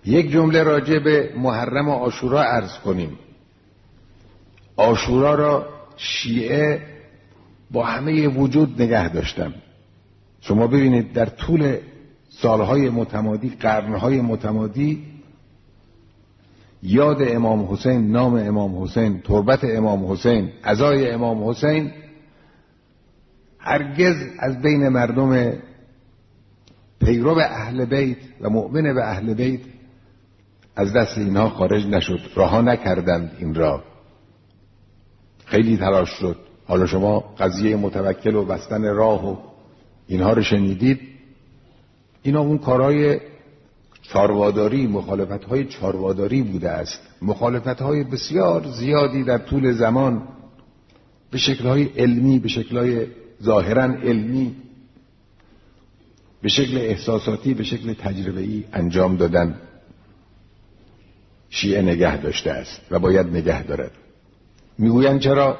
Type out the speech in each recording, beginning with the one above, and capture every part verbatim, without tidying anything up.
یک جمله راجع به محرم و عاشورا عرض کنیم. عاشورا را شیعه با همه وجود نگه داشتن. شما ببینید در طول سالهای متمادی، قرنهای متمادی، یاد امام حسین، نام امام حسین، تربت امام حسین، عزای امام حسین هرگز از بین مردم پیرو اهل بیت و مؤمن به اهل بیت از دست اینها خارج نشد. رها نکردند این را. خیلی تلاش شد. حالا شما قضیه متوکل و بستن راه و اینها رو شنیدید. اینا اون کارهای چارواداری، مخالفت‌های چارواداری بوده است. مخالفت‌های بسیار زیادی در طول زمان به شکل‌های علمی، به شکل‌های ظاهراً علمی، به شکل احساساتی، به شکل تجربه‌ای انجام دادن. شیعه نگه داشته است و باید نگه دارد. میگویند چرا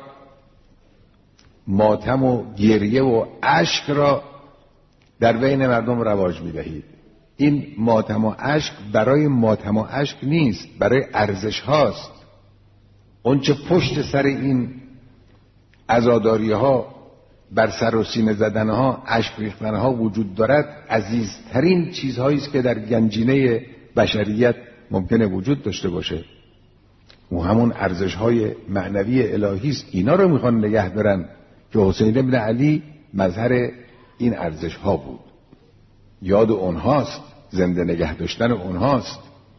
ماتم و گریه و اشک را در بین مردم رواج میدهید؟ این ماتم و اشک برای ماتم و اشک نیست، برای ارزش هاست. اون چه پشت سر این عزاداری ها، بر سر و سینه زدن ها، اشک ریختن ها وجود دارد، عزیزترین چیزهایی است که در گنجینه بشریت ممکنه وجود داشته باشه. او همون ارزش های معنوی الهی است. اینا رو میخوان نگه دارن که حسین ابن علی مظهر این ارزش ها بود. یاد اونهاست، زنده نگه داشتن اونهاست.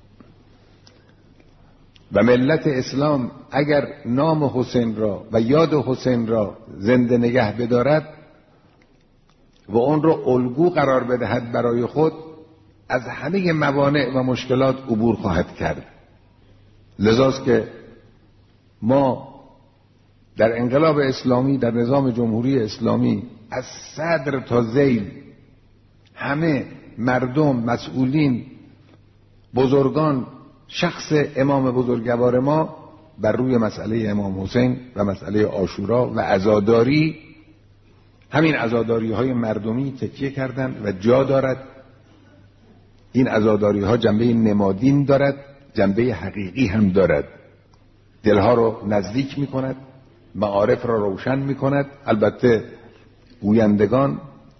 و ملت اسلام اگر نام حسین را و یاد حسین را زنده نگه بدارد و اون را الگو قرار بدهد برای خود، از همه موانع و مشکلات عبور خواهد کرد. لذاست که ما در انقلاب اسلامی، در نظام جمهوری اسلامی، از صدر تا ذیل همه مردم، مسئولین، بزرگان، شخص امام بزرگوار ما بر روی مسئله امام حسین و مسئله عاشورا و عزاداری، همین عزاداری های مردمی تکیه کردند و جا دارد. این عزاداری ها جنبه نمادین دارد، جنبه حقیقی هم دارد. دلها رو نزدیک می کند، معارف را روشن می کند. البته گویندگان،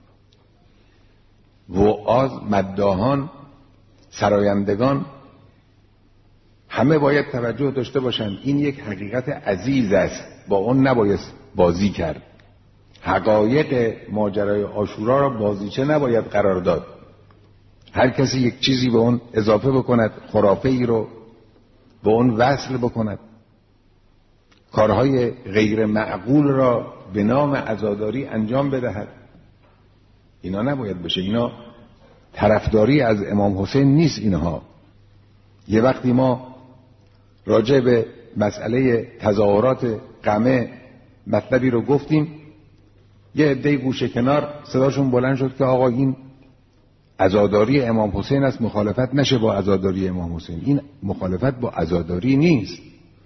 وعاظ، مداحان، سرایندگان همه باید توجه داشته باشند. این یک حقیقت عزیز است، با اون نباید بازی کرد. حقایق ماجرای عاشورا را بازیچه نباید قرار داد. هر کسی یک چیزی به اون اضافه بکند، خرافه ای رو به اون وصل بکند، کارهای غیر معقول را به نام عزاداری انجام بدهد، اینا نباید بشه. اینا طرفداری از امام حسین نیست. اینها یه وقتی ما راجع به مسئله تظاهرات قمع مطلبی رو گفتیم، یه عده گوشه کنار صداشون بلند شد که آقا این عزاداری امام حسین است، مخالفت نشه با عزاداری امام حسین. این مخالفت با عزاداری نیست،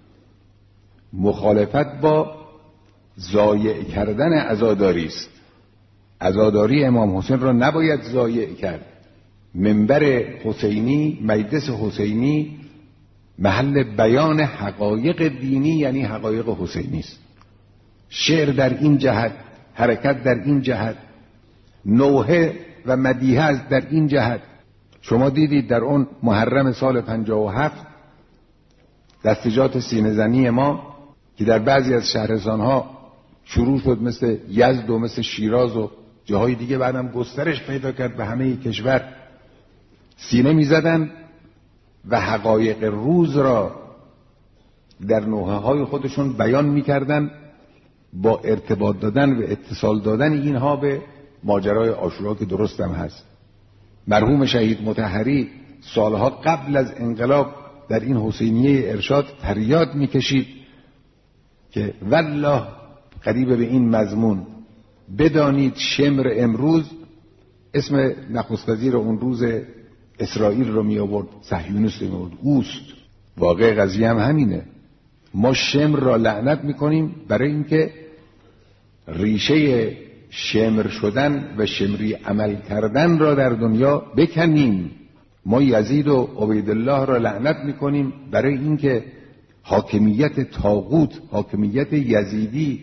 مخالفت با ضایع کردن عزاداری است. عزاداری امام حسین را نباید ضایع کرد. منبر حسینی، مجلس حسینی محل بیان حقایق دینی یعنی حقایق حسینی است. شعر در این جهت، حرکت در این جهت، نوحه و مدیحه است در این جهت. شما دیدید در اون محرم سال پنجاه و هفت دستجات سینه زنی ما که در بعضی از شهرستانها شروع شد، مثل یزد و مثل شیراز و جاهای دیگه، بعدم گسترش پیدا کرد به همه کشور، سینه می زدن و حقایق روز را در نوحه های خودشون بیان می کردن با ارتباط دادن و اتصال دادن اینها به ماجرای عاشورا که درست هم هست. مرحوم شهید مطهری سالها قبل از انقلاب در این حسینیه ارشاد فریاد می کشید که والله قریب به این مضمون بدانید شمر امروز، اسم نخست وزیر اون روز اسرائیل رو می آورد، صهیونیست می آورد، اوست. واقع قضیه هم همینه. ما شمر را لعنت می کنیم برای اینکه ریشه شمر شدن و شمری عمل کردن را در دنیا بکنیم. ما یزید و عبیدالله را لعنت میکنیم برای اینکه حاکمیت طاغوت، حاکمیت یزیدی،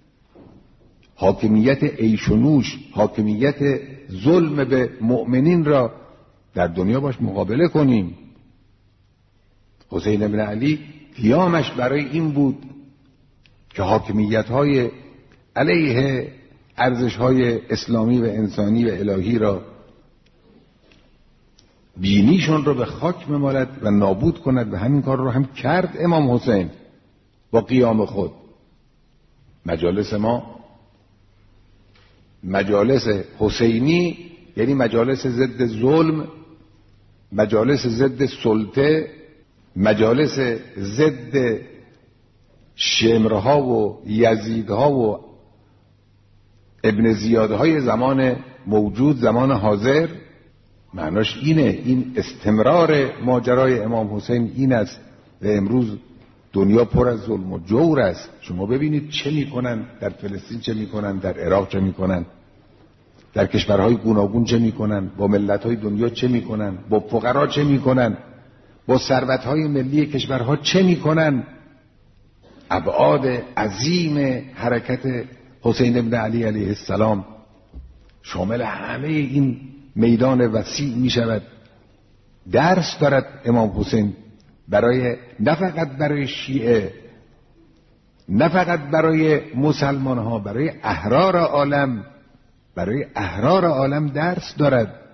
حاکمیت عیش و نوش، حاکمیت ظلم به مؤمنین را در دنیا باش مقابله کنیم. حسین بن علی قیامش برای این بود که حاکمیت‌های علیه ارزش‌های اسلامی و انسانی و الهی را دینیشون رو به خاک بمالد و نابود کند و همین کار رو هم کرد امام حسین با قیام خود. مجالس ما مجالس حسینی یعنی مجالس ضد ظلم، مجالس ضد سلطه، مجالس ضد شمرها و یزیدها و ابن زیادهای زمان موجود، زمان حاضر. معناش اینه، این استمرار ماجرای امام حسین این است و امروز دنیا پر از ظلم و جور است. شما ببینید چه میکنن در فلسطین، چه میکنن در عراق، چه میکنن در کشورهای گوناگون، چه میکنن با ملتهای دنیا، چه میکنن با فقرا، چه میکنن با ثروتهای ملی کشورها، چه میکنن. ابعاد عظیم حرکت حسین بن علی علیه السلام شامل همه این میدان وسیع می شود. درس دارد امام حسین برای نه فقط برای شیعه، نه فقط برای مسلمان ها، برای احرار عالم، برای احرار عالم درس دارد.